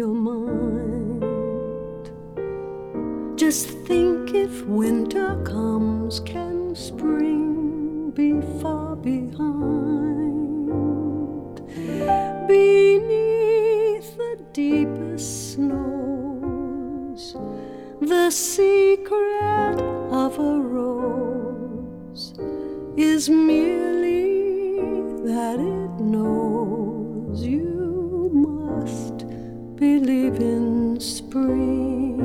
your mind. Just think, if winter comes, can spring be far behind? Beneath the deepest snows, the secret of a rose is merely that it knows you must believe in spring.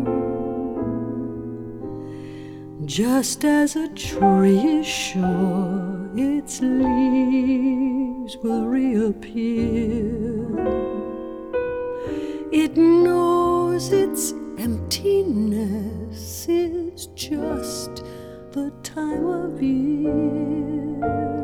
Just as a tree is sure its leaves will reappear, it knows its emptiness is just the time of year.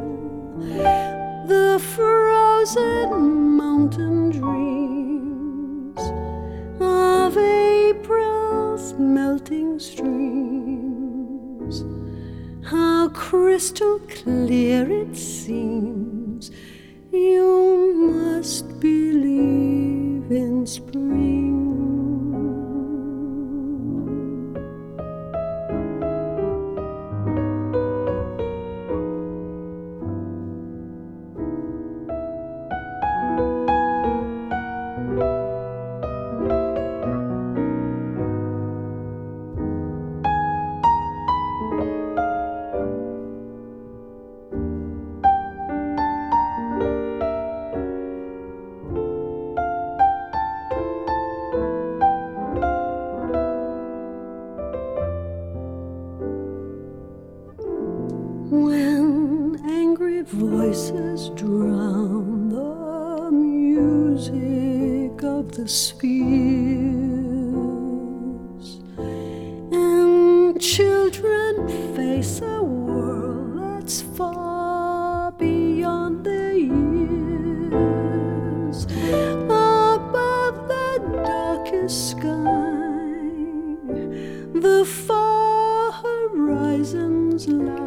The frozen mountain dreams of April's melting streams, how crystal clear it seems you must believe in spring. When angry voices drown the music of the spheres, and children face a world that's far beyond their years, above the darkest sky, the far horizons lie,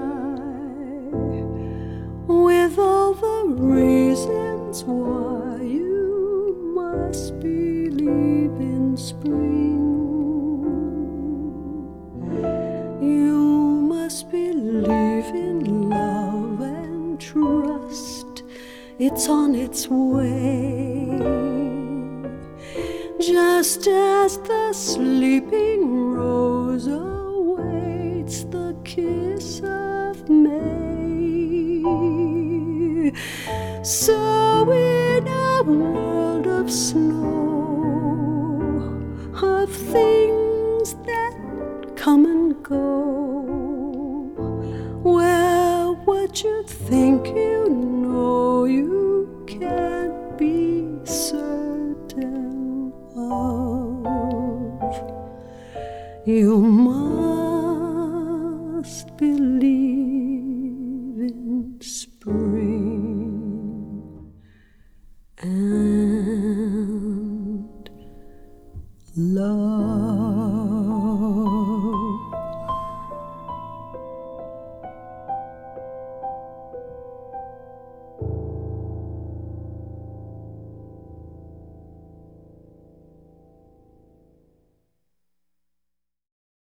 with all the reasons why you must believe in spring. You must believe in love and trust it's on its way, just as the sleeping rose awaits the kiss of May. So in a world of snow, of things that come and go, where what you think you know you can't be certain of, you must believe in spring and love.